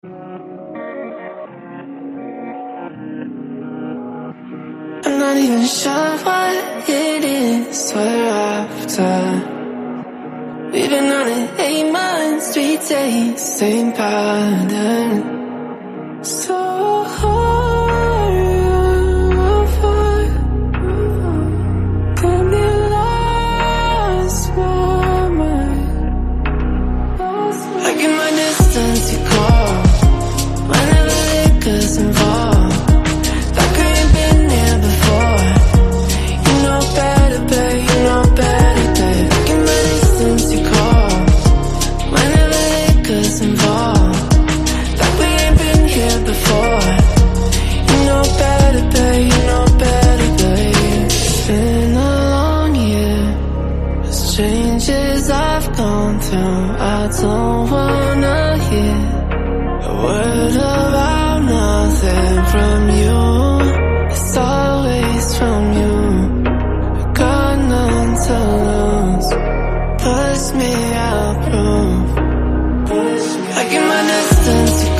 I'm not even sure what it is we're after. We've been on it 8 months, 3 days, same pattern. So hard got me lost my mind. I get my distance, you call whenever liquor's involved. Like I ain't been here before. You know better, babe, you know better, babe. I get my distance, you call whenever liquor's involved. Like we ain't been here before. You know better, babe, you know better, babe. It's been a long year. As changes I've gone through, I don't wanna hear a word about nothing from you. It's always from you. I got none to lose. Push me out, proof. I get my distance.